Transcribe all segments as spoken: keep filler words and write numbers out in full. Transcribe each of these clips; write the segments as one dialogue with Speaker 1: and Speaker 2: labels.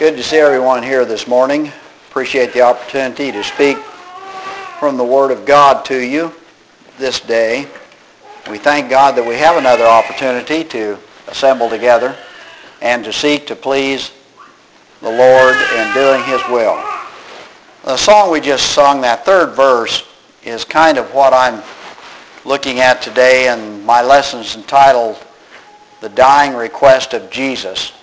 Speaker 1: Good to see everyone here this morning. Appreciate the opportunity to speak from the Word of God to you this day. We thank God that we have another opportunity to assemble together and to seek to please the Lord in doing His will. The song we just sung, that third verse, is kind of what I'm looking at today, and my lesson's entitled The Dying Request of Jesus.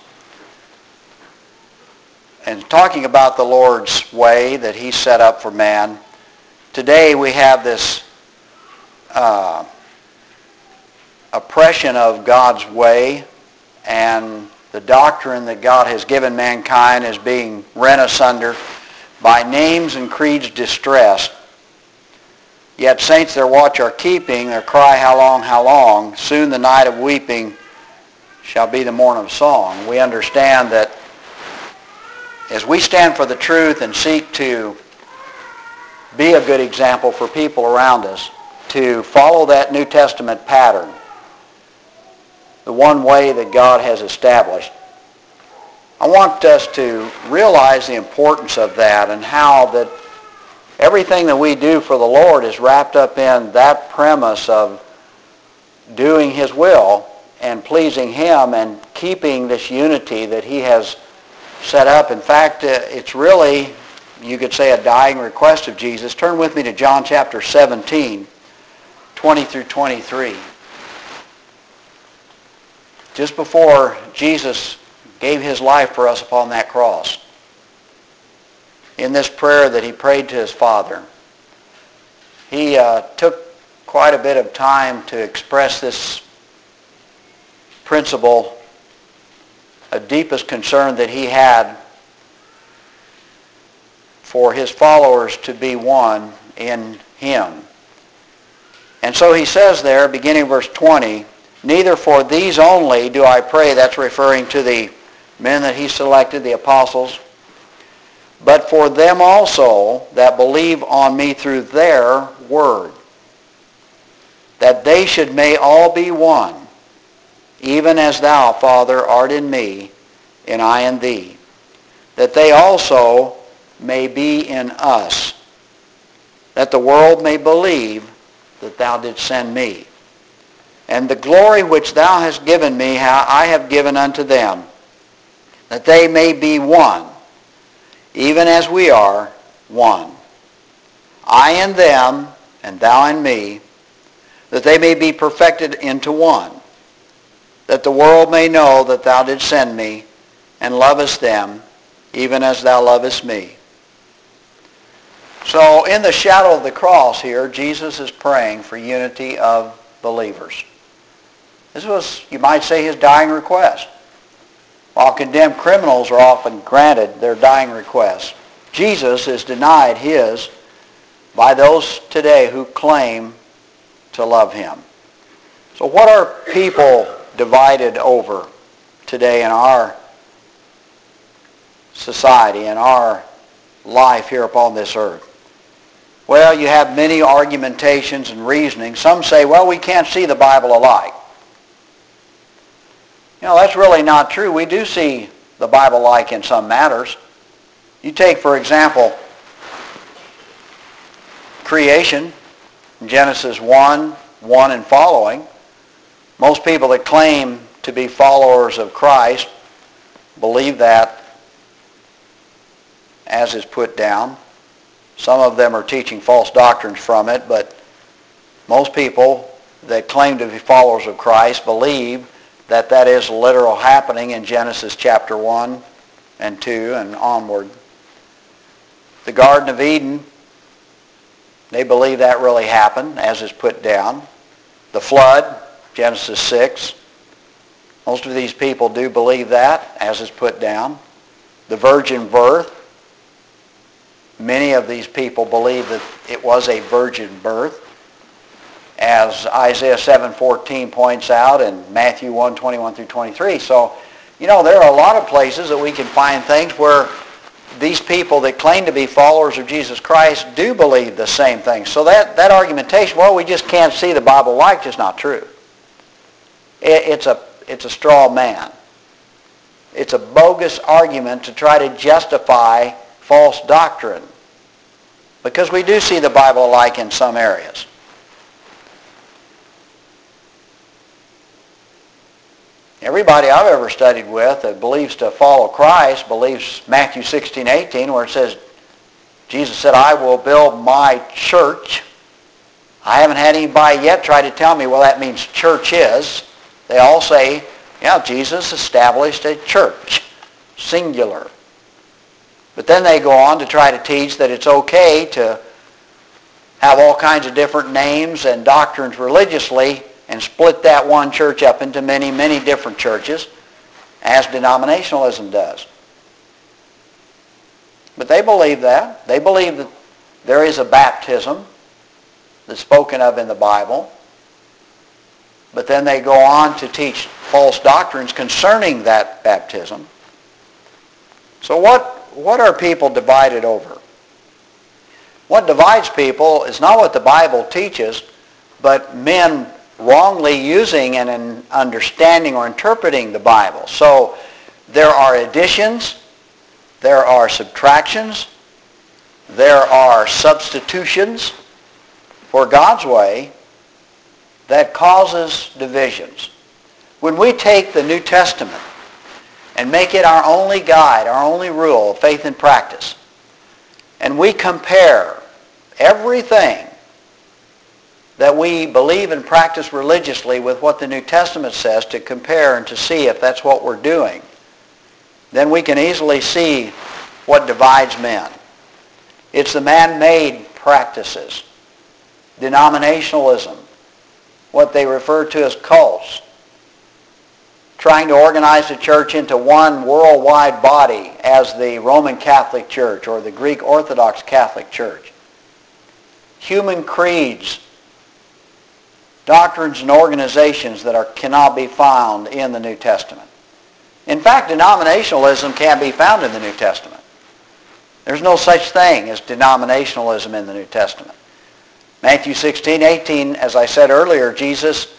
Speaker 1: And talking about the Lord's way that He set up for man, today we have this uh, oppression of God's way, and the doctrine that God has given mankind is being rent asunder by names and creeds distressed. Yet saints their watch are keeping, their cry, how long, how long? Soon the night of weeping shall be the morn of song. We understand that as we stand for the truth and seek to be a good example for people around us, to follow that New Testament pattern, the one way that God has established, I want us to realize the importance of that and how that everything that we do for the Lord is wrapped up in that premise of doing His will and pleasing Him and keeping this unity that He has set up. In fact, uh, it's really, you could say, a dying request of Jesus. Turn with me to John chapter seventeen, twenty through twenty-three. Just before Jesus gave His life for us upon that cross, in this prayer that He prayed to His Father, He uh, took quite a bit of time to express this principle, a deepest concern that He had for His followers to be one in Him. And so He says there, beginning verse twenty, neither for these only do I pray, that's referring to the men that He selected, the apostles, but for them also that believe on me through their word, that they should may all be one, even as thou, Father, art in me, and I in thee, that they also may be in us, that the world may believe that thou didst send me. And the glory which thou hast given me, how I have given unto them, that they may be one, even as we are one. I in them, and thou in me, that they may be perfected into one, that the world may know that thou didst send me, and lovest them, even as thou lovest me. So in the shadow of the cross here, Jesus is praying for unity of believers. This was, you might say, His dying request. While condemned criminals are often granted their dying requests, Jesus is denied His by those today who claim to love Him. So what are people divided over today in our society, in our life here upon this earth? Well, you have many argumentations and reasoning. Some say, well, we can't see the Bible alike. You know, that's really not true. We do see the Bible alike in some matters. You take, for example, creation, Genesis one, one and following. Most people that claim to be followers of Christ believe that as is put down. Some of them are teaching false doctrines from it, but most people that claim to be followers of Christ believe that that is literal happening in Genesis chapter one and two and onward. The Garden of Eden, they believe that really happened as is put down. The flood, Genesis six, most of these people do believe that as is put down. The virgin birth, many of these people believe that it was a virgin birth, as Isaiah seven fourteen points out, and Matthew one twenty-one through twenty-three. So, you know, there are a lot of places that we can find things where these people that claim to be followers of Jesus Christ do believe the same thing. So that, that argumentation, well, we just can't see the Bible like, is not true. It, it's a it's a straw man. it's a bogus argument to try to justify false doctrine, because we do see the Bible alike in some areas. Everybody I've ever studied with that believes to follow Christ believes Matthew sixteen eighteen, where it says, Jesus said, I will build my church. I haven't had anybody yet try to tell me, well, that means church is. They all say, yeah, Jesus established a church, singular. But then they go on to try to teach that it's okay to have all kinds of different names and doctrines religiously and split that one church up into many, many different churches, as denominationalism does. But they believe that. They believe that there is a baptism that's spoken of in the Bible. But then they go on to teach false doctrines concerning that baptism. So what, what are people divided over? What divides people is not what the Bible teaches, but men wrongly using and understanding or interpreting the Bible. So there are additions, there are subtractions, there are substitutions for God's way that causes divisions. When we take the New Testament and make it our only guide, our only rule of faith and practice, and we compare everything that we believe and practice religiously with what the New Testament says, to compare and to see if that's what we're doing, then we can easily see what divides men. It's the man-made practices, denominationalism, what they refer to as cults, trying to organize the church into one worldwide body as the Roman Catholic Church or the Greek Orthodox Catholic Church. Human creeds, doctrines and organizations that are, cannot be found in the New Testament. In fact, denominationalism can't be found in the New Testament. There's no such thing as denominationalism in the New Testament. Matthew sixteen eighteen, as I said earlier, Jesus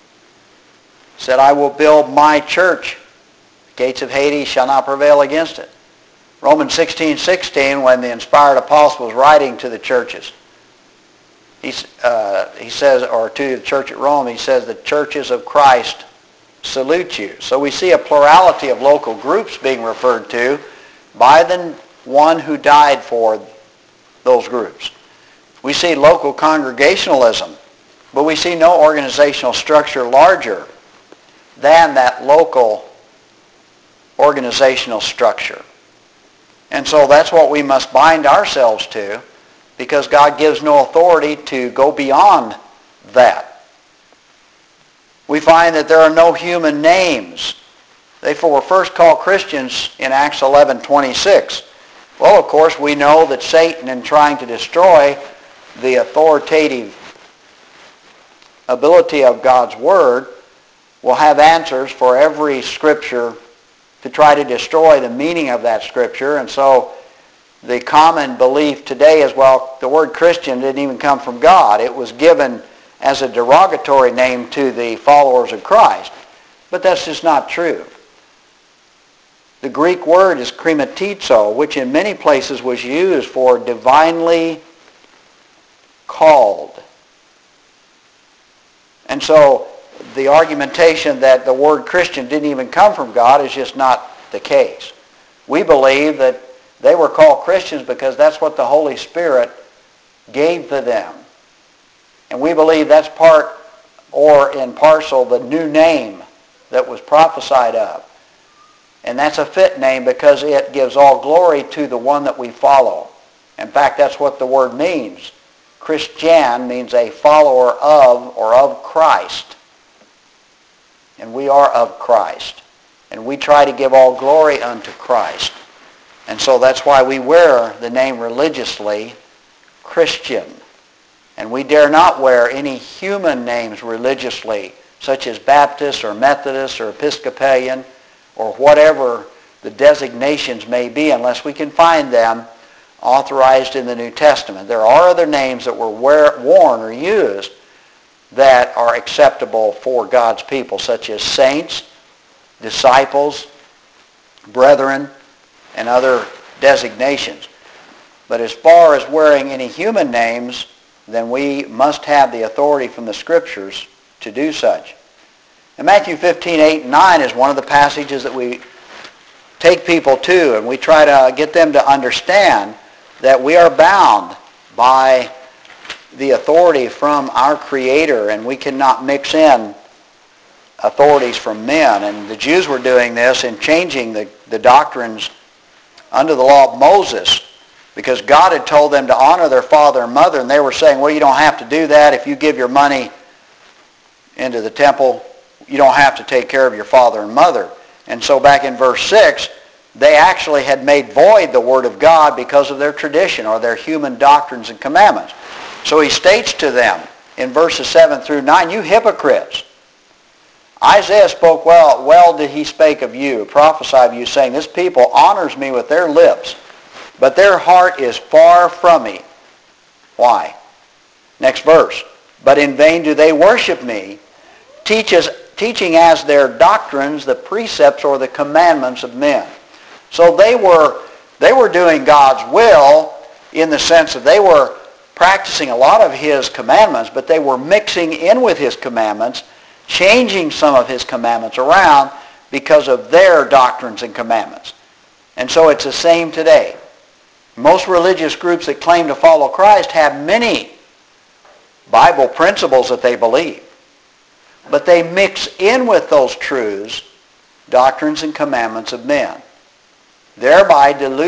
Speaker 1: said, I will build my church. The gates of Hades shall not prevail against it. Romans sixteen sixteen, when the inspired apostle was writing to the churches, he, uh, he says, or to the church at Rome, he says, the churches of Christ salute you. So we see a plurality of local groups being referred to by the one who died for those groups. We see local congregationalism, but we see no organizational structure larger than that local organizational structure. And so that's what we must bind ourselves to, because God gives no authority to go beyond that. We find that there are no human names. They were first called Christians in Acts eleven twenty-six. Well, of course, we know that Satan, in trying to destroy the authoritative ability of God's Word, will have answers for every Scripture to try to destroy the meaning of that Scripture. And so the common belief today is, well, the word Christian didn't even come from God. It was given as a derogatory name to the followers of Christ. But that's just not true. The Greek word is krematizo, which in many places was used for divinely called. And so the argumentation that the word Christian didn't even come from God is just not the case. We believe that they were called Christians because that's what the Holy Spirit gave to them. And we believe that's part or in parcel the new name that was prophesied of. And that's a fit name because it gives all glory to the one that we follow. In fact, that's what the word means. Christian means a follower of or of Christ. And we are of Christ. And we try to give all glory unto Christ. And so that's why we wear the name religiously, Christian. And we dare not wear any human names religiously, such as Baptist or Methodist or Episcopalian or whatever the designations may be, unless we can find them authorized in the New Testament. There are other names that were wear, worn or used that are acceptable for God's people, such as saints, disciples, brethren, and other designations. But as far as wearing any human names, then we must have the authority from the Scriptures to do such. And Matthew fifteen, eight and nine is one of the passages that we take people to, and we try to get them to understand that we are bound by the authority from our Creator, and we cannot mix in authorities from men. And the Jews were doing this in changing the, the doctrines under the law of Moses, because God had told them to honor their father and mother, and they were saying, well, you don't have to do that. If you give your money into the temple, you don't have to take care of your father and mother. And so back in verse six, they actually had made void the Word of God because of their tradition or their human doctrines and commandments. So he states to them in verses seven through nine, you hypocrites, Isaiah spoke well, well did he spake of you, prophesy of you, saying, this people honors me with their lips, but their heart is far from me. Why? Next verse. But in vain do they worship me, teaches, teaching as their doctrines the precepts or the commandments of men. So they were, they were doing God's will in the sense that they were practicing a lot of his commandments, but they were mixing in with his commandments, changing some of his commandments around because of their doctrines and commandments. And so it's the same today. Most religious groups that claim to follow Christ have many Bible principles that they believe, but they mix in with those truths doctrines and commandments of men, thereby diluting